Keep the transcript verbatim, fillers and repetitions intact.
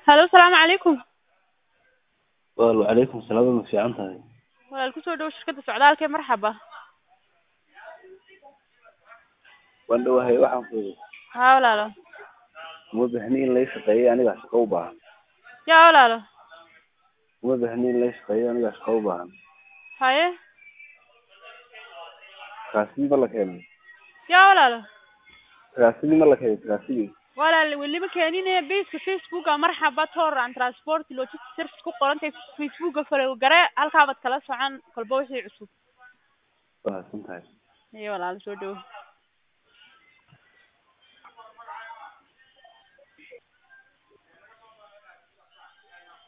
هلو السلام عليكم. وعليكم السلام ورحمة الله وبركاته. walaalku soo dhaw shirkada socdaalka marxaba. wanda waxay waxaan ku haa walaalo. uma baahni in la shaqeeyo aniga shaqo u baahan. yaa walaalo. uma baahni in la shaqeeyo aniga shaqo u baahan. haye. kaasi ma la keenay. yaa walaalo. kaasi ma la keenay kaasi. walaal waliba keenine base Facebook marxaba tour and transport logistics service ku qorantay Facebook faro gare halka baad kala socon kolba wixii cusub. waa santahay. iyo walaal soo dhaw.